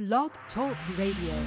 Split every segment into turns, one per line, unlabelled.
Blog Talk Radio.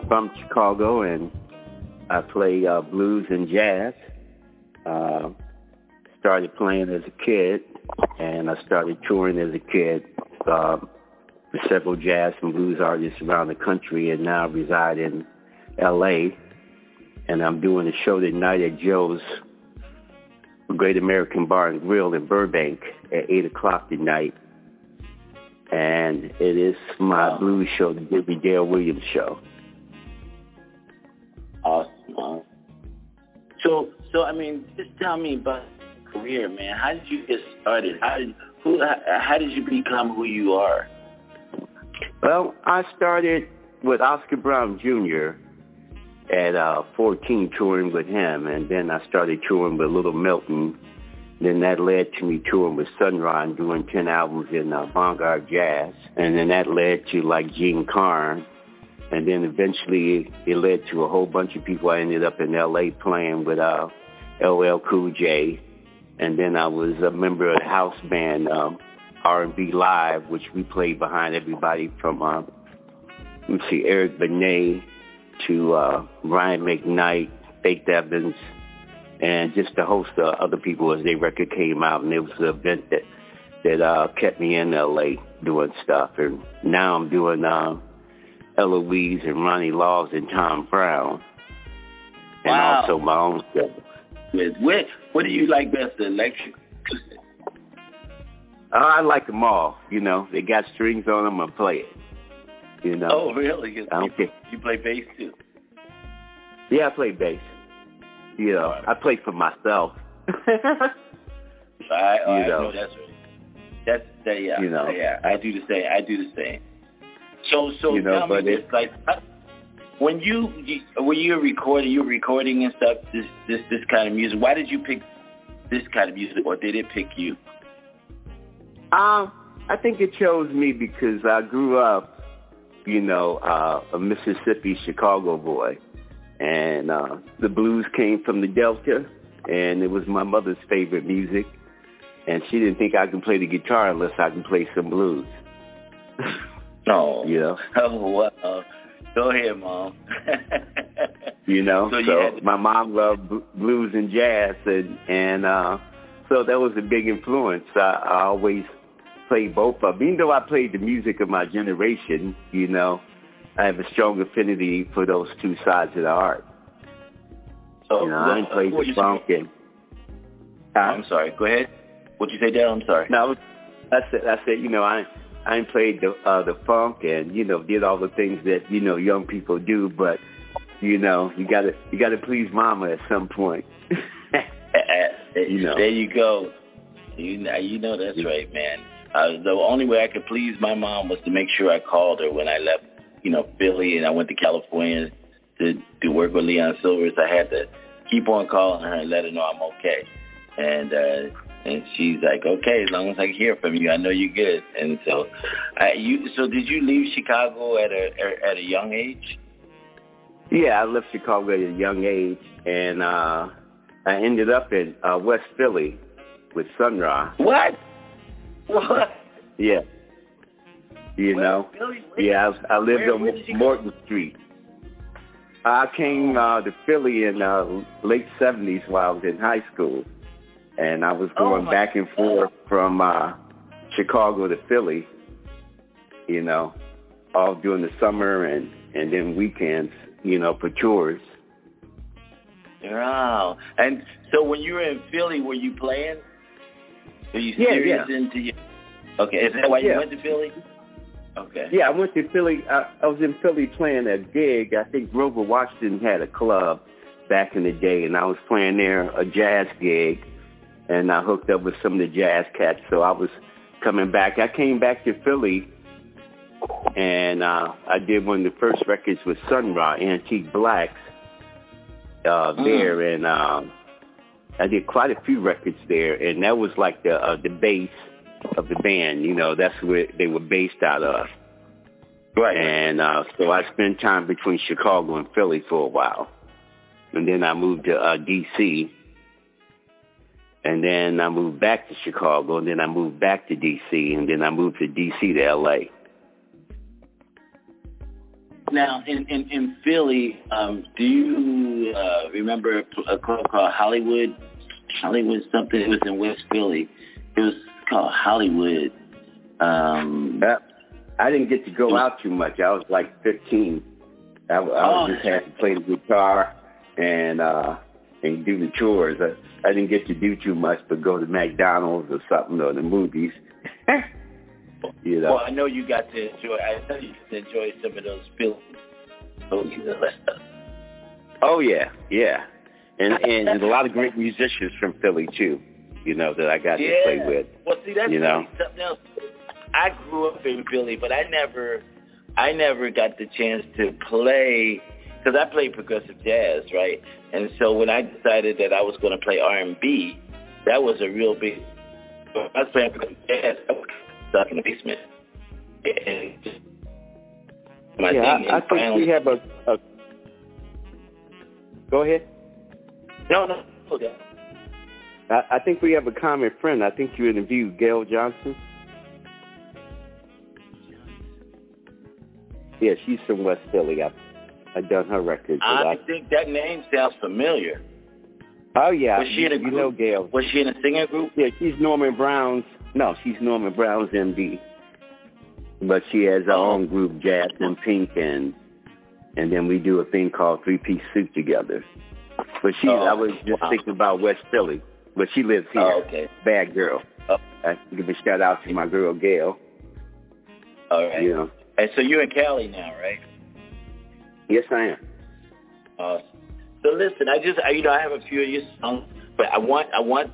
from Chicago, and I play blues and jazz. Started playing as a kid, and I started touring as a kid for several jazz and blues artists around the country, and now I reside in L.A., and I'm doing a show tonight at Joe's Great American Bar and Grill in Burbank at 8 o'clock tonight. And it is my blues show, the Debbie Dale Williams Show.
Awesome. So I mean, just tell me about your career, man. How did you get started? How did you become who you are?
Well, I started with Oscar Brown Jr. at 14, touring with him, and then I started touring with Little Milton. Then that led to me touring with Sun Ra and doing 10 albums in avant-garde jazz. And then that led to like Gene Carn. And then eventually it led to a whole bunch of people. I ended up in L.A. playing with LL Cool J. And then I was a member of the house band R&B Live, which we played behind everybody from, Eric Benet to Ryan McKnight, Faith Evans, and just a host of other people as their record came out. And it was an event that kept me in L.A. doing stuff. And now I'm doing Eloise and Ronnie Laws and Tom Brown. And also my own stuff.
What do you like best, the electric?
I like them all. You know, they got strings on them, I play it. You know?
Oh, really?
I don't care.
You play bass, too?
Yeah, I play bass. You know, I play for myself.
I know that's right. Yeah.
You know.
Yeah, I do the same. So
you know,
tell me this, like, when you're recording and stuff, this kind of music. Why did you pick this kind of music, or did it pick you?
I think it chose me because I grew up, you know, a Mississippi, Chicago boy. And the blues came from the Delta, and it was my mother's favorite music. And she didn't think I could play the guitar unless I can play some blues.
Oh,
you know?
Oh, wow. Go ahead, Mom.
You know, so my mom loved blues and jazz, and so that was a big influence. I always played both of them. Even though I played the music of my generation, you know, I have a strong affinity for those two sides of the art.
So,
you know, I ain't played the funk and...
I'm sorry. Go ahead. What'd you say, Dale? I'm sorry.
No, I said, you know, I ain't played the funk and, you know, did all the things that, you know, young people do, but, you know, you gotta please mama at some point. You know.
There you go. You know that's right, man. The only way I could please my mom was to make sure I called her when I left, you know, Philly, and I went to California to work with Leon Silvers. I had to keep on calling her and let her know I'm okay. And she's like, okay, as long as I can hear from you, I know you're good. And so, so did you leave Chicago at a young age?
Yeah, I left Chicago at a young age, and I ended up in West Philly with Sun Ra.
What?
Yeah. You know? Yeah, I lived on Morton Street. I came to Philly in late 70s while I was in high school. And I was going back and forth from Chicago to Philly, you know, all during the summer and then weekends, you know, for tours.
Wow. And so when you were in Philly, were you playing? Were you serious into your... Okay, is that why you went to Philly? Okay.
Yeah, I went to Philly. I was in Philly playing a gig. I think Grover Washington had a club back in the day, and I was playing there a jazz gig. And I hooked up with some of the jazz cats, so I was coming back. I came back to Philly, and I did one of the first records with Sun Ra, Antique Blacks, there, and I did quite a few records there, and that was like the base of the band. You know, that's where they were based out of.
Right.
And so I spent time between Chicago and Philly for a while, and then I moved to D.C., and then I moved back to Chicago, and then I moved back to D.C., and then I moved to D.C. to L.A.
now in Philly, do you remember a club called Hollywood? Hollywood something. It was in West Philly. It was called Hollywood.
I didn't get to go out too much. I was like 15. I was just had to play the guitar and do the chores. I didn't get to do too much, but go to McDonald's or something or the movies. You know.
Well, I know you got to enjoy. I know you got to enjoy some of those films.
Oh yeah, and a lot of great musicians from Philly too. You know that I got to play with.
Well, see, that's something else. I grew up in Philly, but I never got the chance to play because I played progressive jazz, right? And so when I decided that I was going to play R&B, that was a real big. I was playing progressive jazz. I was stuck in the basement.
I think we have a. Go ahead.
No. Okay.
I think we have a common friend. I think you interviewed Gail Johnson. Yeah, she's from West Philly. I've done her records.
I think that name sounds familiar.
Oh, yeah.
Was she in a group?
You know Gail.
Was she in a singing group?
Yeah, she's Norman Brown's MD. But she has her own group, Jazz and Pink, and then we do a thing called Three-Piece Suit together. But I was just thinking about West Philly, but she lives here.
Oh, okay.
Bad girl. I give a shout out to my girl, Gail.
All right.
You know.
And so you're in Cali now, right?
Yes, I am.
Awesome. So listen, I have a few of your songs, but I want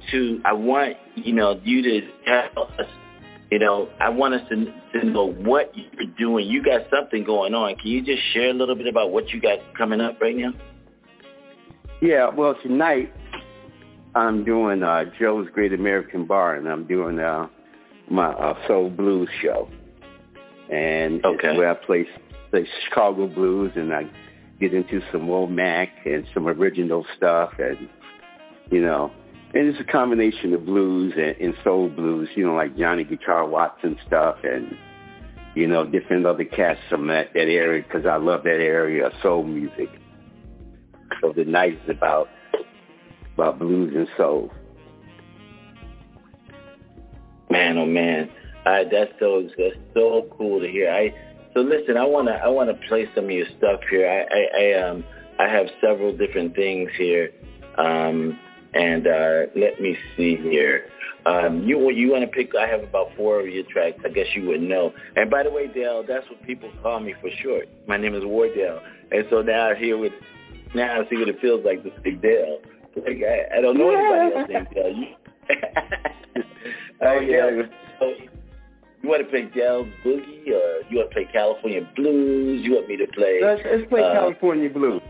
you to tell us, I want us to know what you're doing. You got something going on. Can you just share a little bit about what you got coming up right now?
Yeah, well, tonight I'm doing Joe's Great American Bar, and I'm doing my soul blues show. And it's where I play Chicago blues, and I get into some Womack and some original stuff, and and it's a combination of blues and soul blues, like Johnny Guitar Watson stuff, and different other cats from that area, because I love that area of soul music. So the night is about blues and soul.
Man, oh man. That's so cool to hear. So listen, I wanna play some of your stuff here. I have several different things here, and let me see here. You want to pick? I have about 4 of your tracks. I guess you would know. And by the way, Dale, that's what people call me for short. My name is Wardell, and so now I see what it feels like to say Dale. Like I don't know anybody else named Dale.
Oh yeah.
So, you want to play Dale's Boogie, or you want to play California Blues? You want me to play?
Let's play California Blues.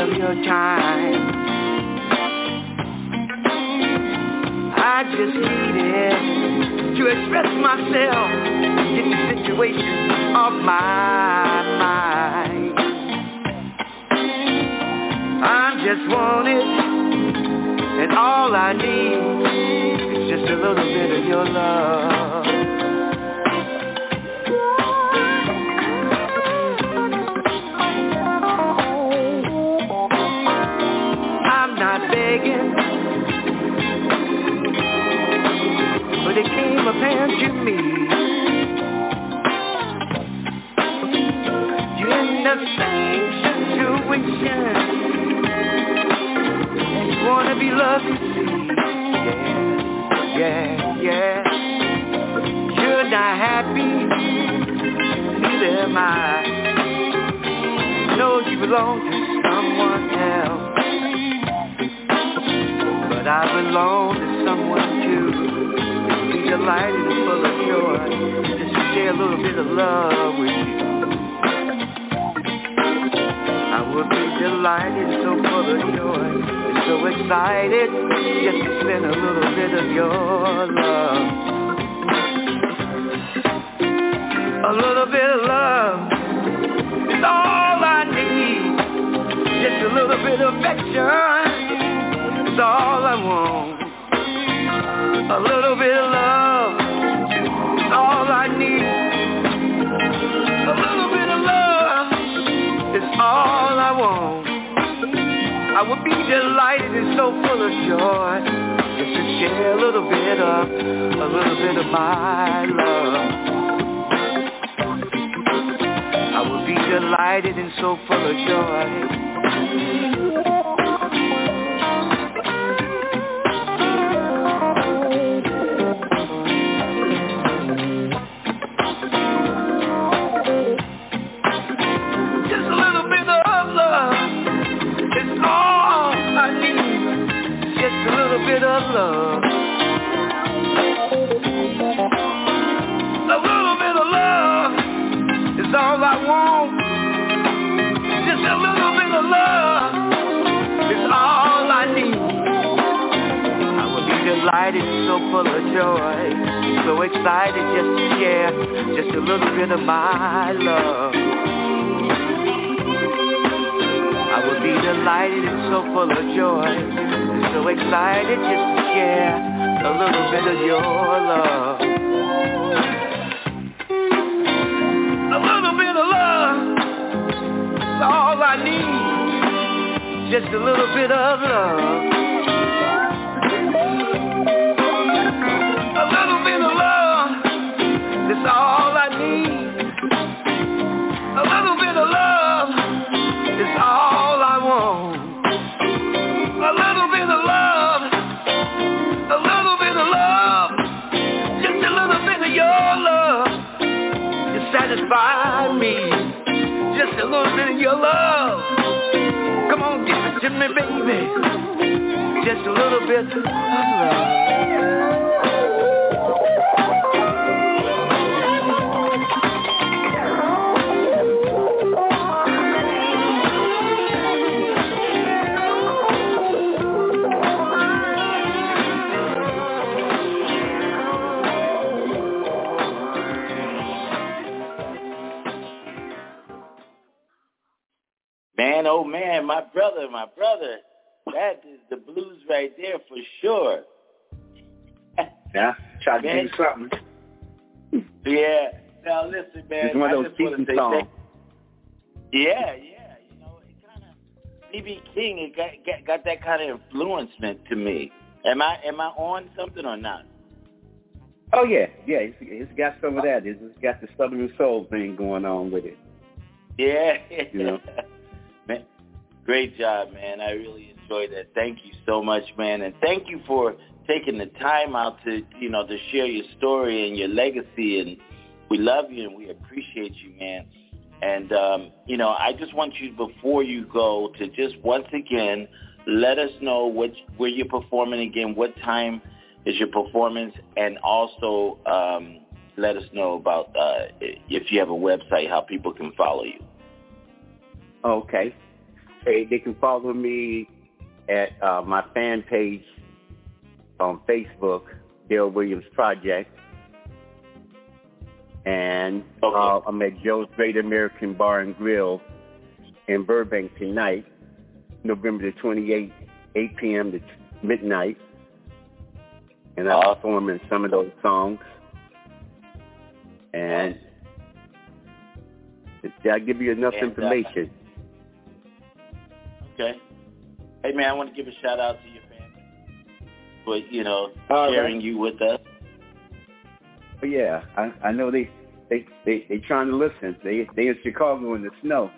of your time. I just needed to express myself, get the situation off my mind. I just wanted, and all I need is just a little bit of your love. I'm not begging, but it came apparent to me you're in the same situation and you wanna be loved, you see. Yeah. You're not happy, neither am I. Know you belong to someone else, but I belong to someone too. Be delighted and full of joy, just to share a little bit of love with you. I would be delighted, so full of joy, and so excited, just to spend a little bit of your love. A little bit of love is all I need. Just a little bit of affection is all I want. A little bit of love is all I need. A little bit of love is all I want. I would be delighted and so full of joy just to share a little bit of my love. I would be delighted and so full of joy. Love. A little bit of love is all I want. Just a little bit of love is all I need. I will be delighted, so full of joy, so excited just to share just a little bit of my love. I will be delighted and so full of joy, so excited just to share a little bit of your love. A little bit of love is all I need. Just a little bit of love. A little bit of love is all I need. A little bit of love is all I want. A little bit of love, a little bit of love, just a little bit of your love to satisfy me. Just a little bit of your love. Come on, give it to me, baby. Just a little bit of love.
Man, oh man, my brother, that is the blues right there for sure.
Yeah, try to do something.
Yeah, now listen, man.
It's one of those decent songs.
Yeah, you know, it kind of B.B. King. It got that kind of influencement to me. Am I on something or not?
Oh yeah, it's got some of that. It's got the Southern Soul thing going on with it.
Yeah,
you know.
Man, great job, man. I really enjoyed that. Thank you so much, man, and thank you for taking the time out to share your story and your legacy. And we love you and we appreciate you, man. And I just want you, before you go, to just once again let us know where you're performing again, what time is your performance, and also let us know about if you have a website, how people can follow you.
Okay. They can follow me at my fan page on Facebook, Dale Williams Project. And I'm at Joe's Great American Bar and Grill in Burbank tonight, November the 28th, 8 p.m. to midnight. And I'm performing some of those songs. And did I give you enough information?
Okay. Hey, man, I want to give a shout-out to your family for, sharing you with us.
Oh, yeah, I know they trying to listen. They in Chicago in the snow.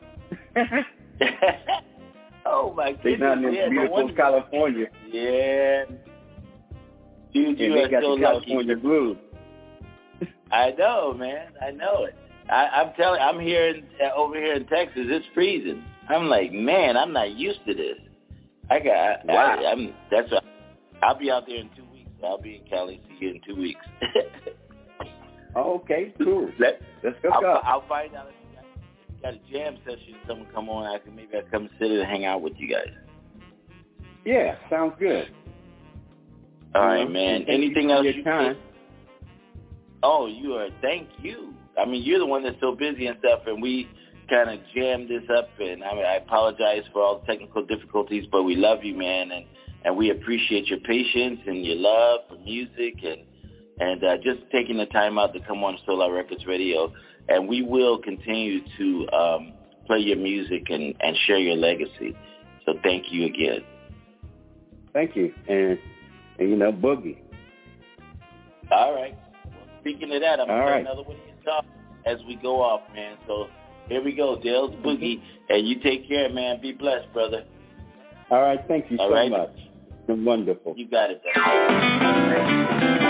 Oh, my goodness.
They're not in beautiful California.
Yeah. Dude, you
they
are
got
so
the California
lucky.
blues.
I know, man. I know it. I'm telling. I'm over here in Texas. It's freezing. I'm like, man, I'm not used to this.
Wow.
That's what. I'll be out there in 2 weeks. So I'll be in Cali. See you in 2 weeks.
Oh, okay, cool. Let's go.
I'll find out if you got a jam session. Someone come on. I can come sit and hang out with you guys.
Yeah, sounds good.
All right, man. Anything else you
time?
Oh, thank you. I mean, you're the one that's so busy and stuff, and we kind of jammed this up, and I apologize for all the technical difficulties, but we love you, man, and we appreciate your patience and your love for music and just taking the time out to come on Solar Records Radio, and we will continue to play your music and share your legacy. So thank you again.
Thank you, and Boogie.
All right. Well, speaking of that, I'm going to play another one of your songs as we go off, man. So here we go, Dale's Boogie, and you take care, man. Be blessed, brother.
All right. Thank you so much. It's been wonderful.
You got it, brother.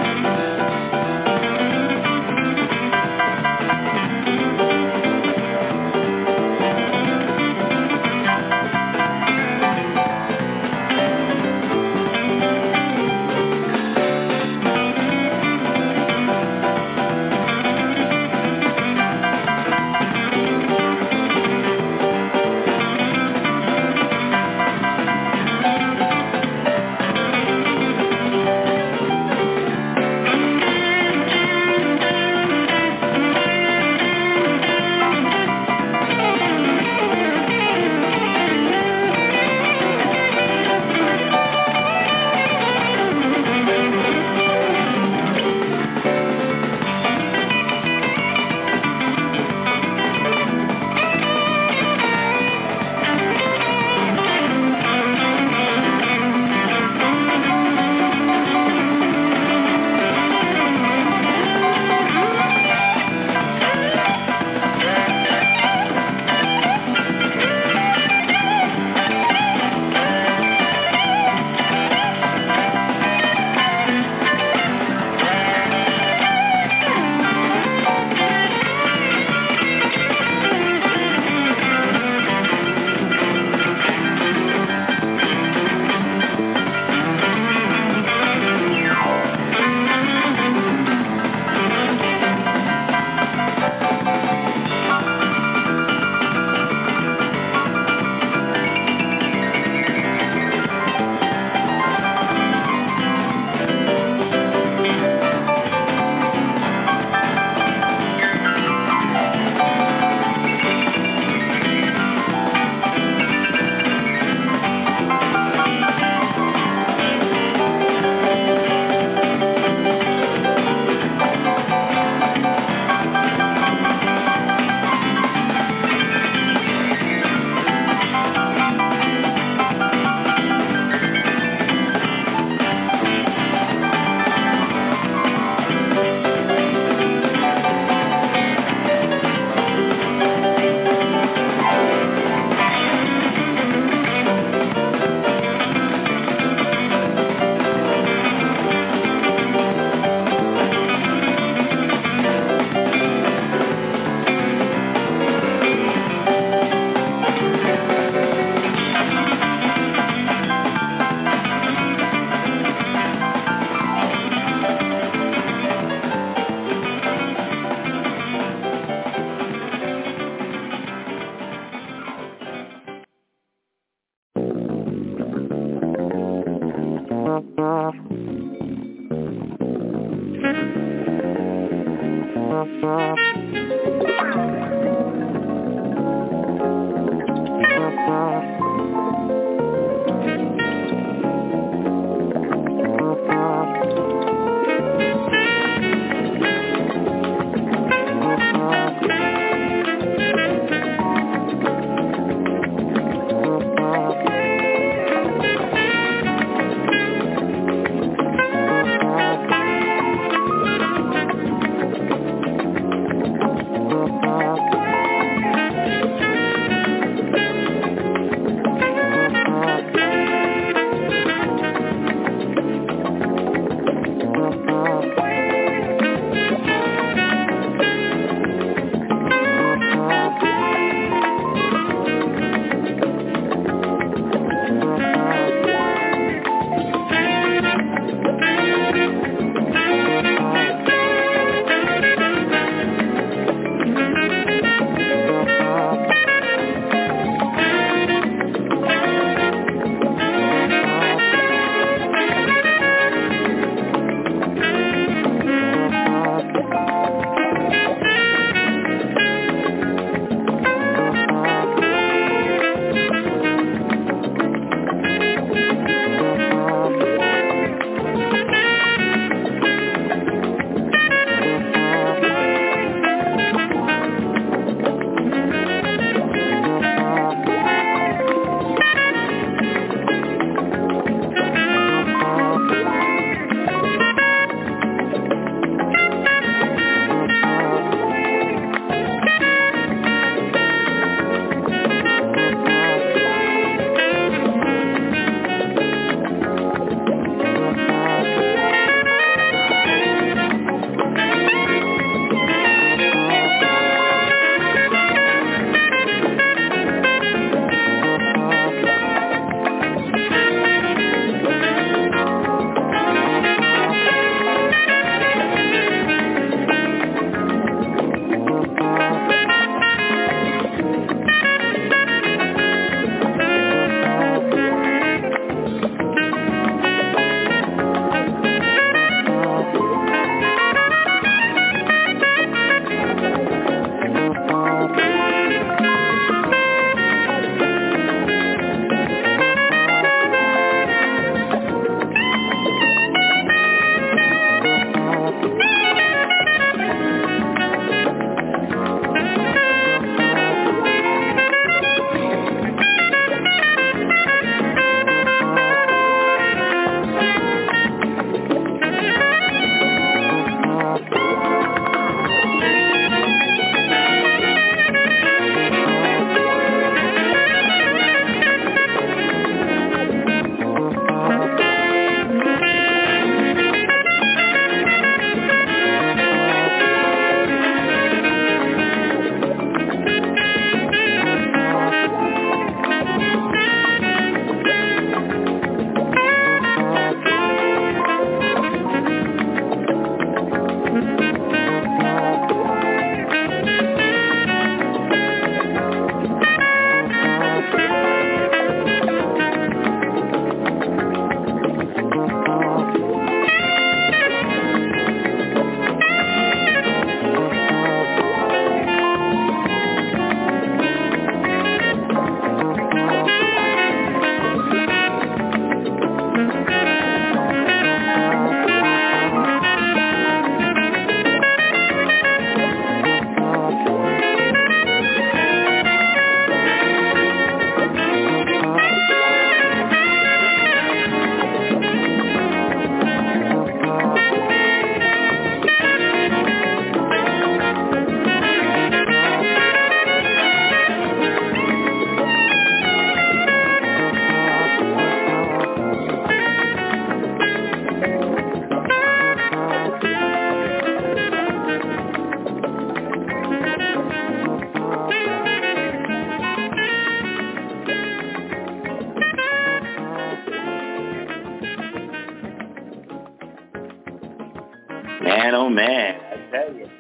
Man, oh man, I tell you,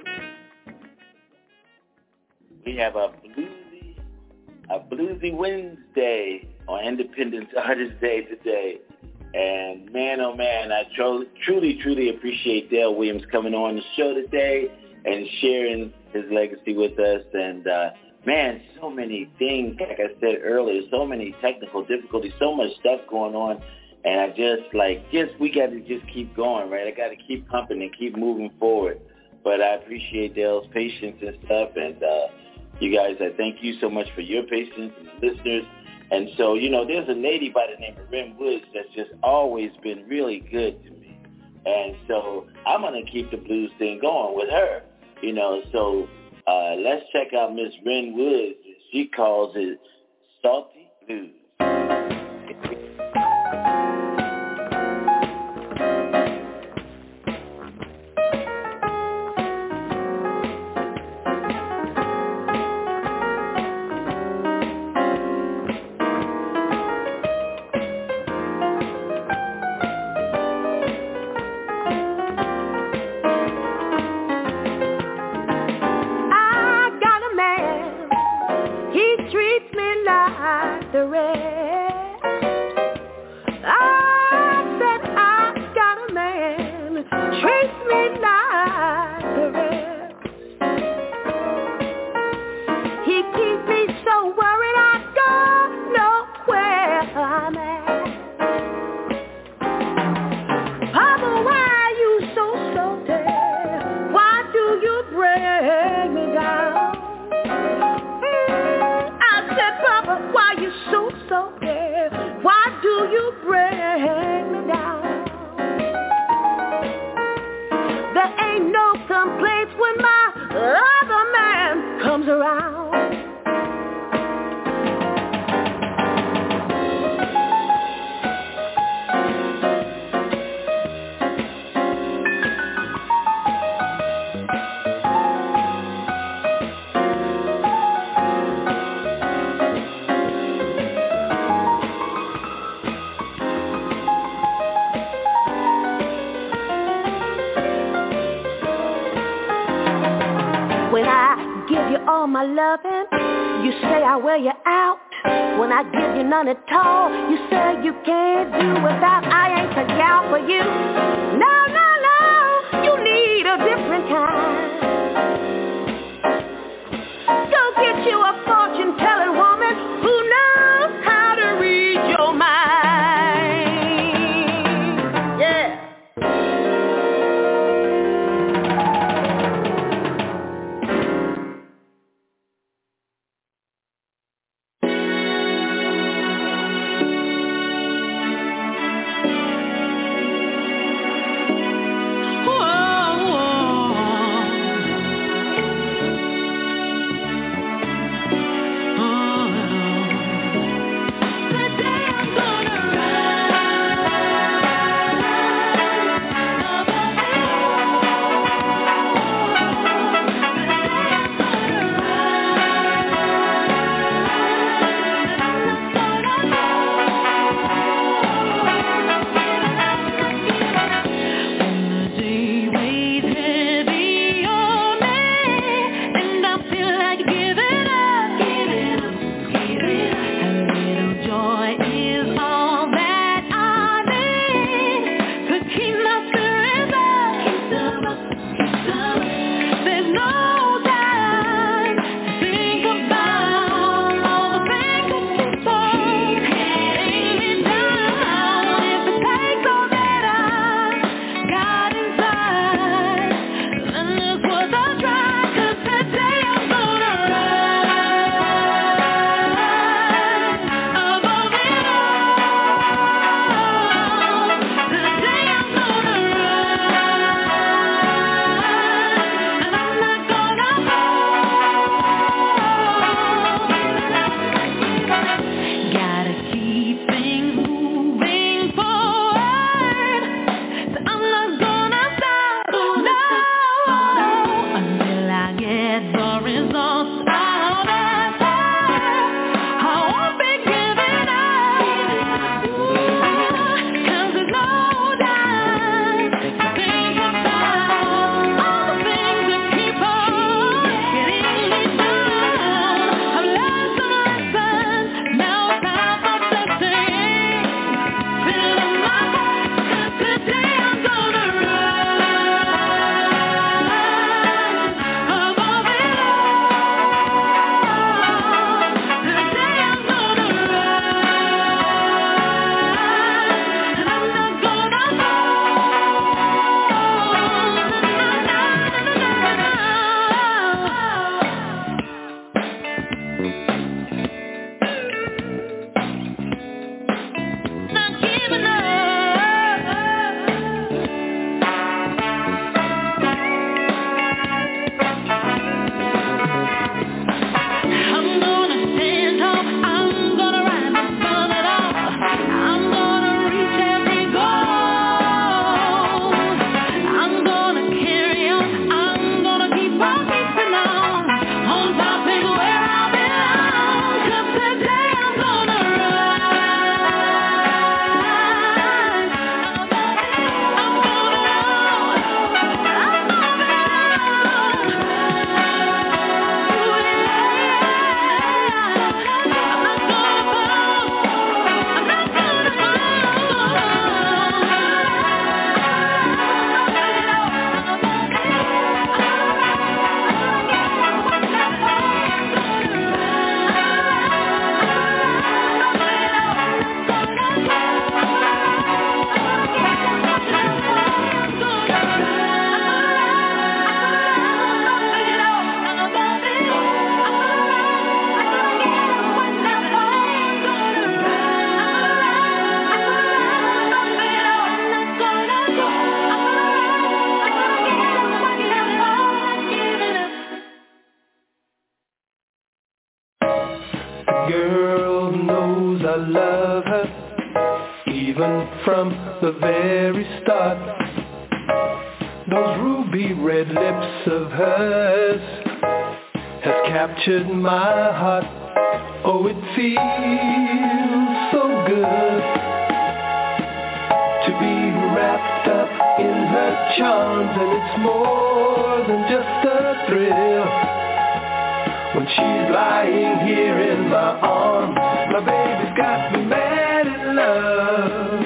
we have a bluesy Wednesday on Independence Artist Day today. And man, oh man, I truly appreciate Dale Williams coming on the show today. and sharing his legacy with us. And, man, so many things, like I said earlier, so many technical difficulties, so much stuff going on. And I we got to just keep going, right? I got to keep pumping and keep moving forward. But I appreciate Dale's patience and stuff. And you guys, I thank you so much for your patience and the listeners. And so, there's a lady by the name of Ren Woods that's just always been really good to me. And so I'm going to keep the blues thing going with her, So let's check out Miss Ren Woods. She calls it Salty Blues.
The rest. I said I got a man, treats me like the rest. He keeps me so worried I don't know where I'm at. Papa, why are you so salty? Why do you bring me down? Why you so salty? Why do you bring me down? There ain't no complaints when my other man comes around. All my loving, you say I wear you out. When I give you none at all, you say you can't do without. I ain't the gal for you. No, no, no, you need a different kind. Go get you a fortune-telling woman who knows how to read your mind. Yeah.
girl knows I love her, even from the very start. Those ruby red lips of hers has captured my heart. Oh, it feels so good to be wrapped up in her charms, and it's more than just a thrill. When she's lying here in my arms, my baby's got me mad in love,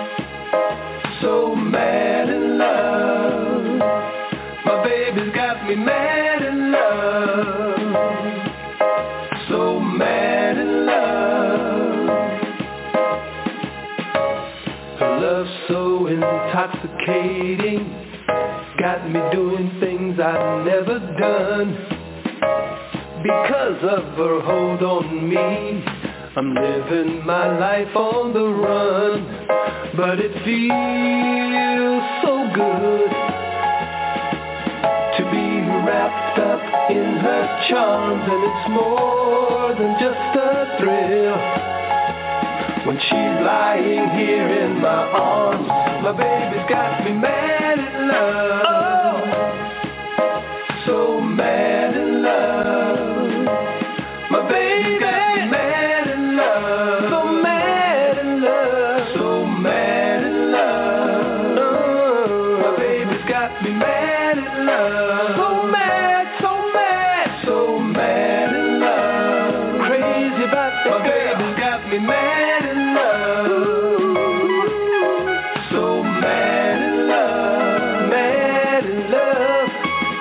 so mad in love. My baby's got me mad in love, so mad in love. Her love's so intoxicating, got me doing things I've never done. Because of her hold on me, I'm living my life on the run. But it feels so good to be wrapped up in her charms, and it's more than just a thrill. When she's lying here in my arms, my baby's got me mad in love, so mad in love. My baby got me mad in love, so mad in love, so mad in love. My baby's got me mad in love, so mad, so mad, so mad in love. Crazy about that. My baby's got me mad in love, so mad in love, mad in love.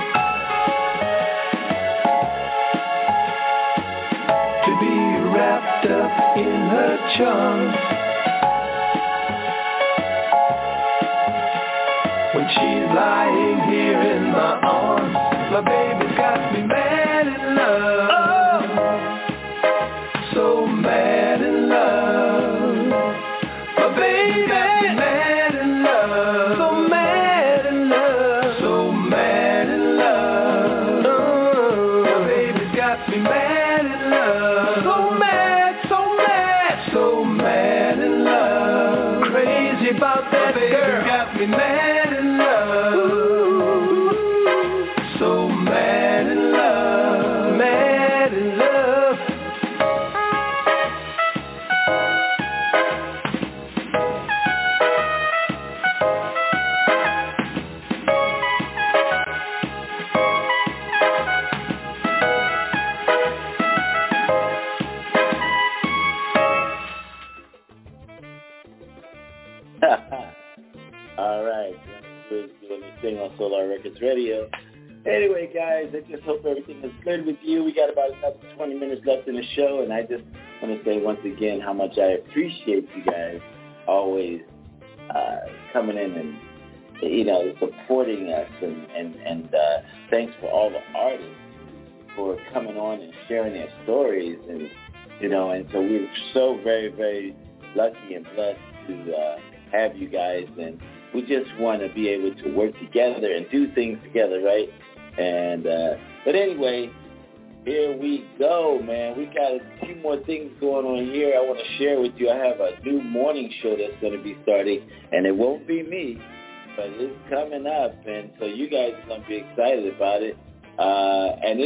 Wrapped up in her charms, when she's lying here in my arms, my baby's got me mad in love, so mad in love. My baby's got me mad in love, so mad in love, so mad in love. My baby's got me mad in love, so mad, so mad, so mad in love. Crazy about that girl, got me mad in love. Ooh, so mad in love, mad in love.
All right. We're doing this thing on Solar Records Radio. Anyway, guys, I just hope everything is good with you. We got about another 20 minutes left in the show, and I just want to say once again how much I appreciate you guys always coming in and, supporting us. And thanks for all the artists for coming on and sharing their stories. And so we're so very, very lucky and blessed to have you guys, and we just want to be able to work together and do things together, right? And but anyway, here we go, man. We got a few more things going on here I want to share with you. I have a new morning show that's going to be starting, and it won't be me, but it's coming up, and so you guys are going to be excited about it. And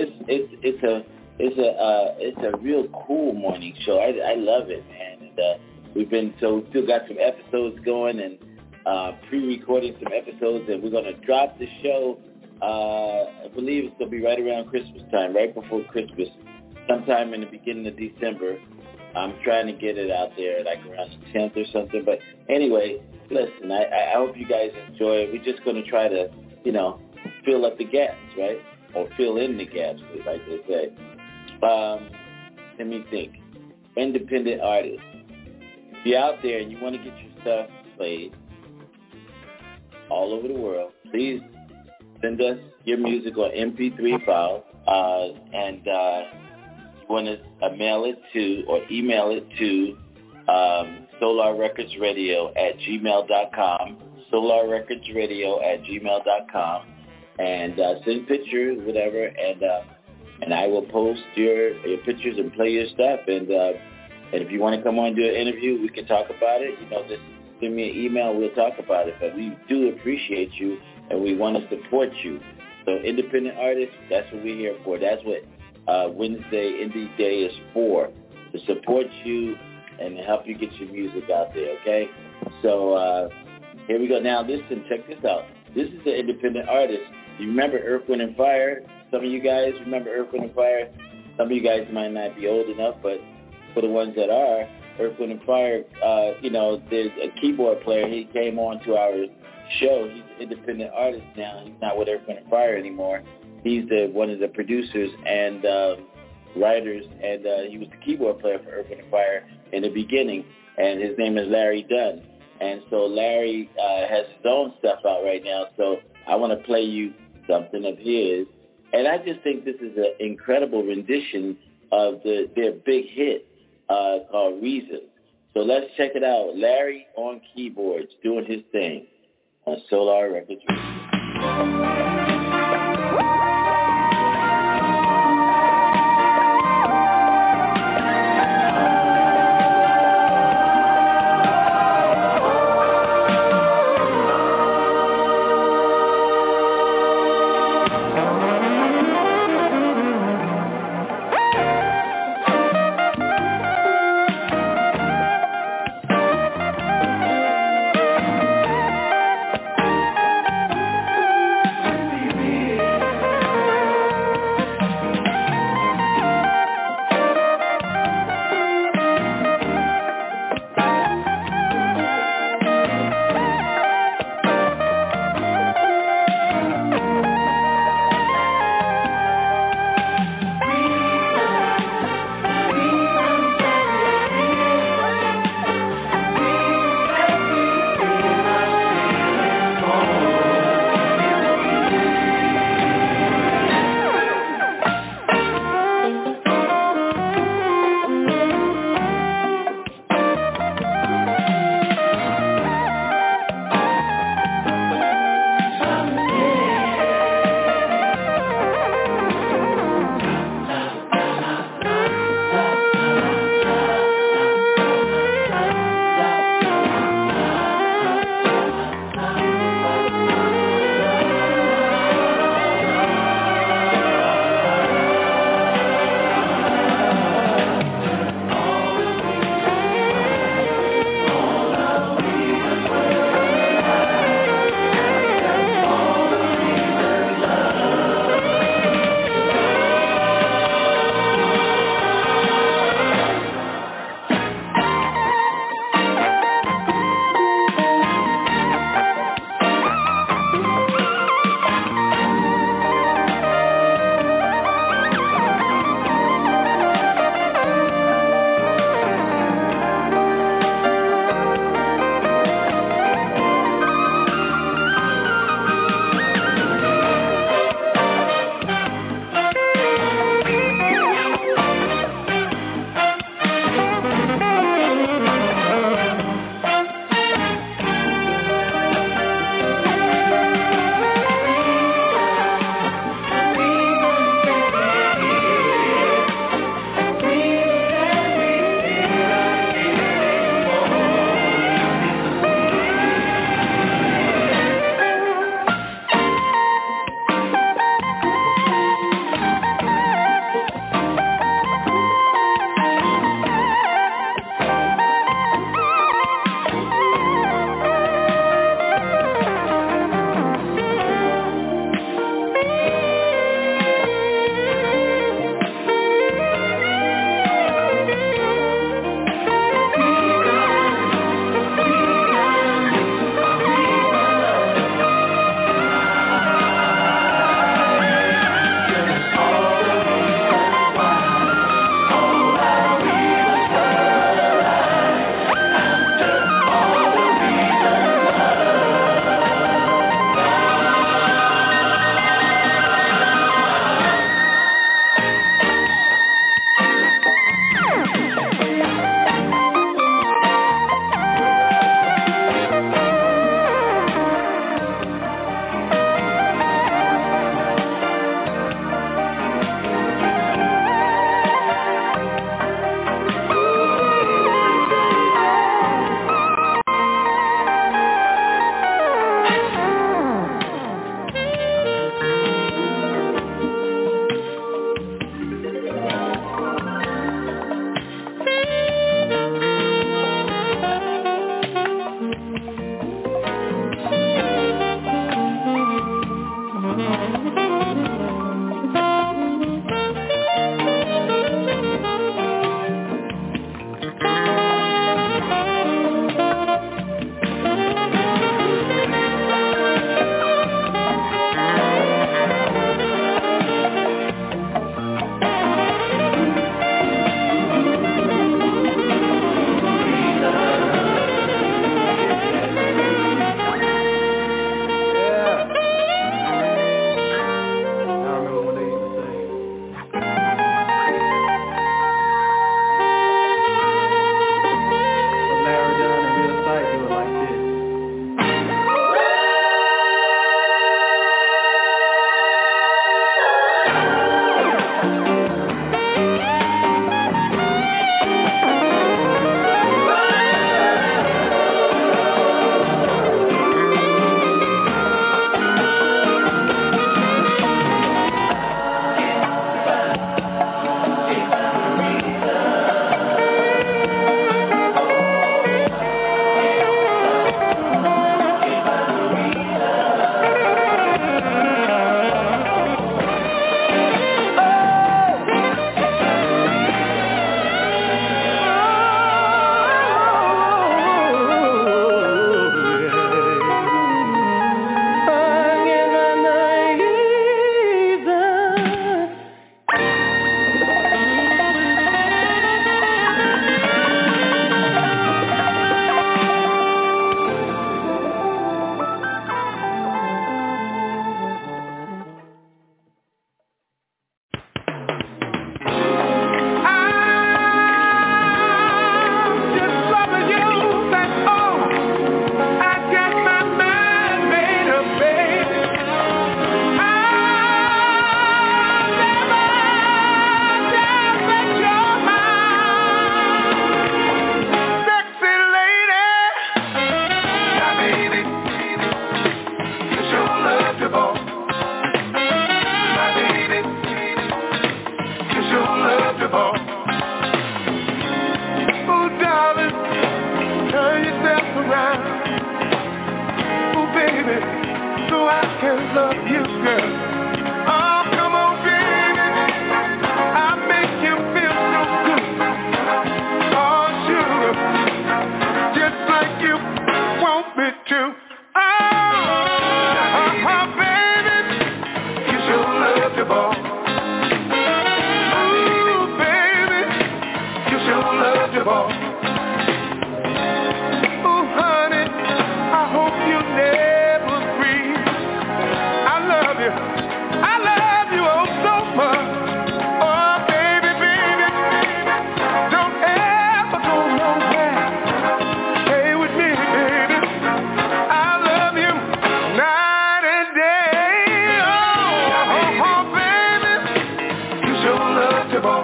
it's a real cool morning show. I love it, man. And we still got some episodes going and pre-recording some episodes, and we're going to drop the show. I believe it's going to be right around Christmas time, right before Christmas, sometime in the beginning of December. I'm trying to get it out there like around the 10th or something. But anyway, listen, I hope you guys enjoy it. We're just going to try to, fill up the gaps, right? Or fill in the gaps, like they say. Let me think. Independent artists. If you're out there and you want to get your stuff played all over the world, please send us your music on MP3 files, and you want to mail it to or email it to solarrecordsradio@gmail.com, solarrecordsradio@gmail.com, and send pictures, whatever, and and I will post your pictures and play your stuff. And if you want to come on and do an interview, we can talk about it. Just send me an email. We'll talk about it. But we do appreciate you, and we want to support you. So independent artists, that's what we're here for. That's what Wednesday Indie Day is for, to support you and help you get your music out there, okay? So here we go. Now, listen, check this out. This is an independent artist. You remember Earth, Wind, and Fire? Some of you guys remember Earth, Wind, and Fire? Some of you guys might not be old enough, but for the ones that are, Earth, Wind, and Fire, there's a keyboard player. He came on to our show. He's an independent artist now. He's not with Earth, Wind, and Fire anymore. He's one of the producers and writers, and he was the keyboard player for Earth, Wind, and Fire in the beginning, and his name is Larry Dunn. And so Larry has his own stuff out right now, so I want to play you something of his. And I just think this is an incredible rendition of their big hit called Reasons. So let's check it out. Larry on keyboards doing his thing on Solar Records Radio.
can't love you, girl. Oh, come on, baby. I make you feel so good. Oh, sugar, just like you want me to. Oh, baby, you sure love your ball. Ooh, baby, you sure love your ball. Ooh, honey, I hope you never breathe. I love you oh so much. Oh, baby, baby, don't ever go nowhere. Stay with me, baby. I love you night and day. Oh, baby, you sure love your ball.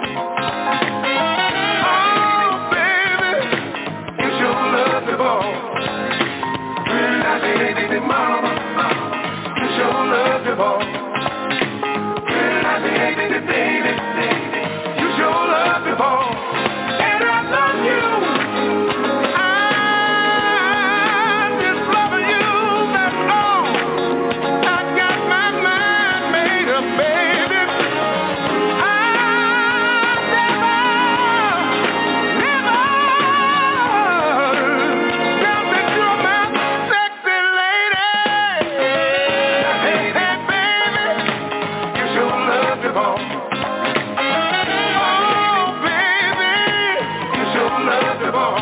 Oh, baby, you sure love your ball. Pretty baby mama, you sure love your ball. Pretty baby, you sure love your ball. And I love you. I'm just loving you, that's all. I got my mind made up, baby. I'm never down that you're my sexy lady. Hey, baby, you sure love your ball. Oh, baby, you sure love your ball.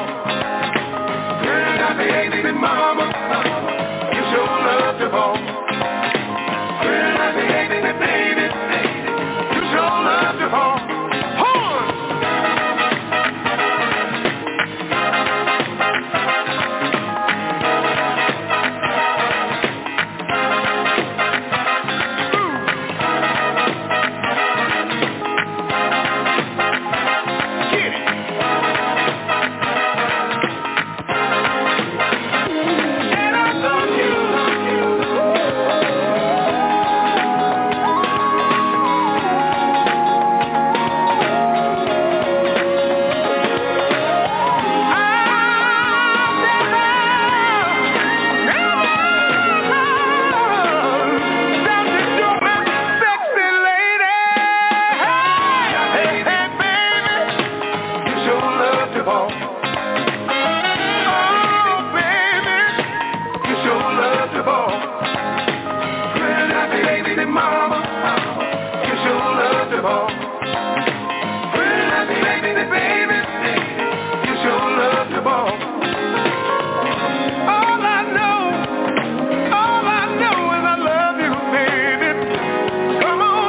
Pretty mama, you sure love your ball. Pretty baby, you sure love your ball. Horn! Get it! And I love you. Mama, you sure love the ball. Pretty baby, you sure love the ball. All I know is I love you, baby. Come on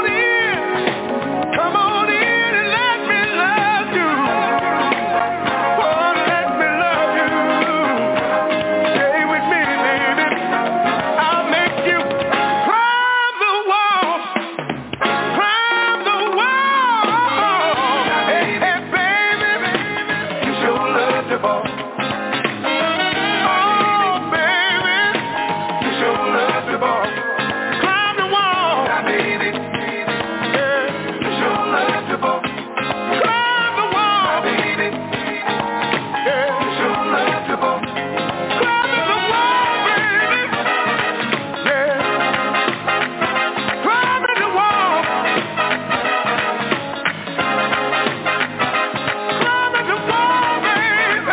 in and let me love you. Oh, let me love you. Stay with me, baby. I'll make you climb the wall. Hey, baby, you sure love the ball. Oh, baby, you sure love the ball. Climb the wall. Now, baby, yeah, you sure love the ball. Climb the wall. Now, baby, yeah, you sure love the ball. Climb the wall, baby, yeah. Climb the wall. Climb the wall, baby.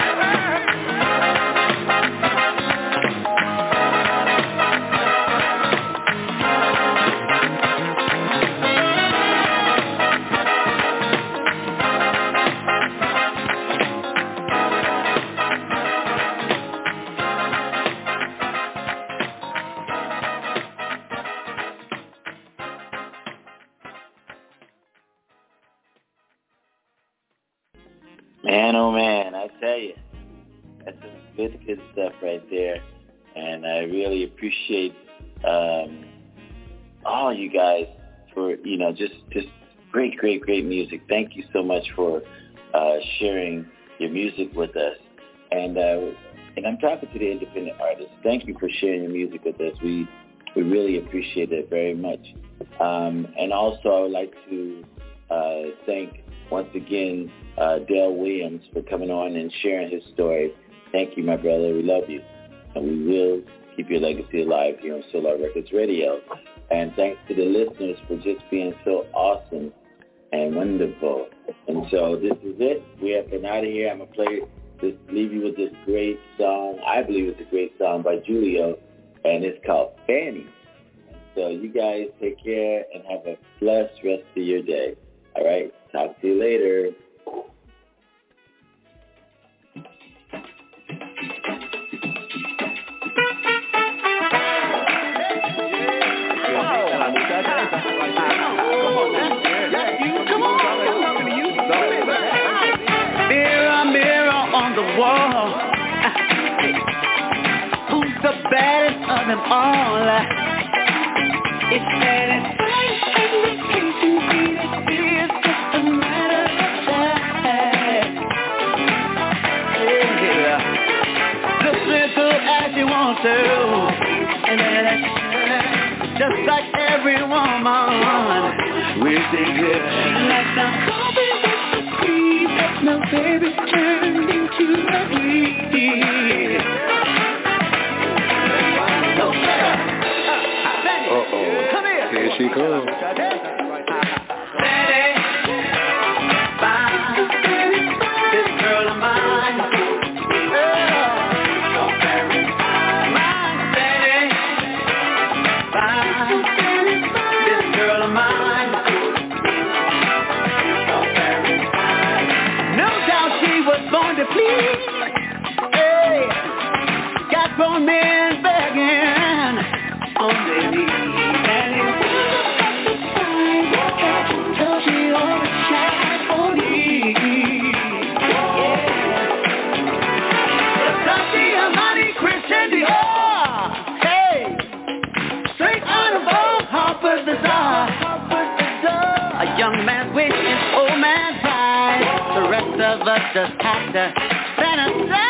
Man, oh man, I tell you, that's some good stuff right there. And I really appreciate all you guys for, just great music. Thank you so much for sharing your music with us. And I'm talking to the independent artists. Thank you for sharing your music with us. We really appreciate it very much. And also I would like to thank once again Dale Williams for coming on and sharing his story. Thank you, my brother. We love you. And we will keep your legacy alive here on Solar Records Radio. And thanks to the listeners for just being so awesome and wonderful. And so this is it. We have been out of here. I'm going to leave you with this great song. I believe it's a great song by Julio, and it's called Fanny. So you guys take care and have a blessed rest of your day. All right? Talk to you later.
Mirror, mirror on the wall, who's the baddest of them all? It's satisfying and repeating, it's just a matter of time. Yeah. Just little as you want to, and then just like every woman, we're thinking like some coffee with the cream. My baby turned into a weed. Come here.
Here she comes.
This girl of mine. This girl of mine. No doubt she was born to please. Hey, got grown men begging on their knees. And it was till she always shines for me. Yeah. Versace, Armani, Christian Dior. Hey, straight out of old Harper's Bazaar. A young man's wish is old man's pride. The rest of us just have to fantasize.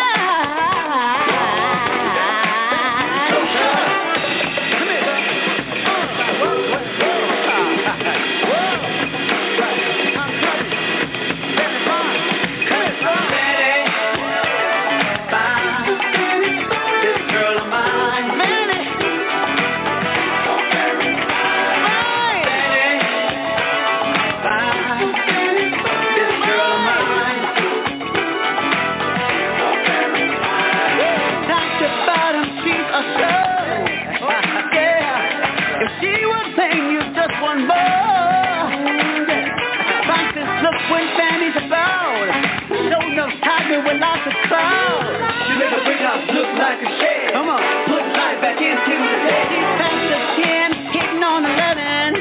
When Fanny's about, show no time with lots of crowd. She make a big house look like a shed. Come on, put life back into the day. She's past the 10, hitting on 11.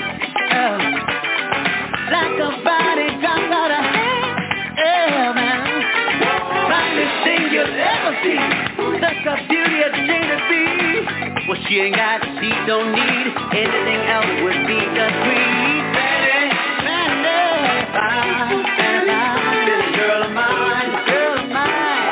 Like a body dropped out of hand. Yeah, man. Finest thing you'll ever see. Such a beauty of J to B. Well, she ain't got, she don't need anything else would be just sweet. This girl of mine, girl of mine.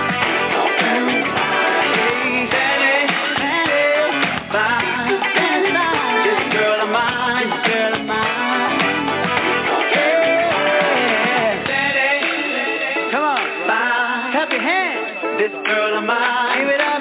This girl of mine, girl of mine. Yeah. Come on, clap your hands. This girl of mine. Give it up.